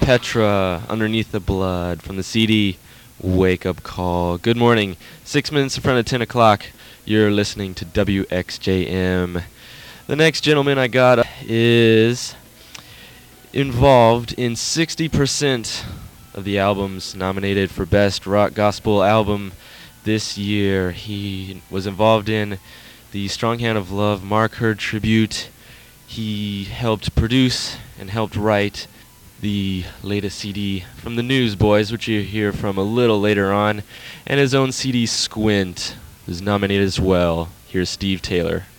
Petra, Underneath the Blood, from the CD Wake Up Call. Good morning. 6 minutes in front of 10 o'clock. You're listening to WXJM. The next gentleman I got is involved in 60% of the albums nominated for Best Rock Gospel Album this year. He was involved in the Strong Hand of Love Mark Hurd tribute. He helped produce and helped write the latest CD from the Newsboys, which you hear from a little later on, and his own CD Squint was nominated as well. Here's Steve Taylor.